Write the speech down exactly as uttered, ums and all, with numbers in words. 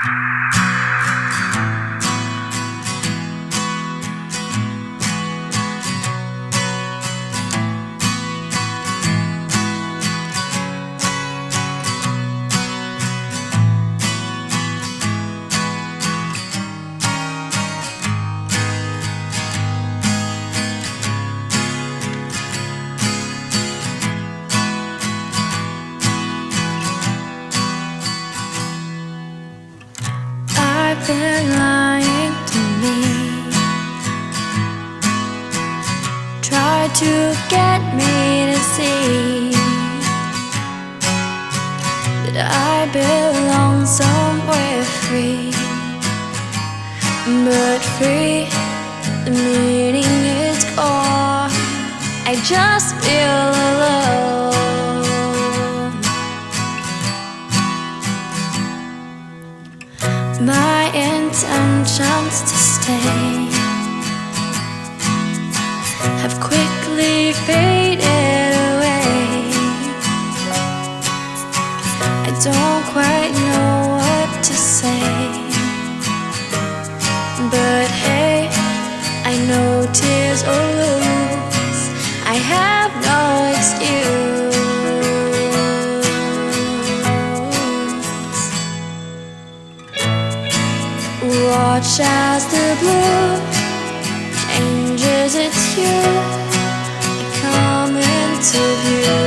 I've been lying to me, try to get me to see that I belong somewhere free. But free, the meaning is gone. I just feel alone. My intentions to stay have quickly faded away. I don't quite know what to say, but hey, I know tears or lose, I have no excuse. Watch as the blue changes its hue, I come into view.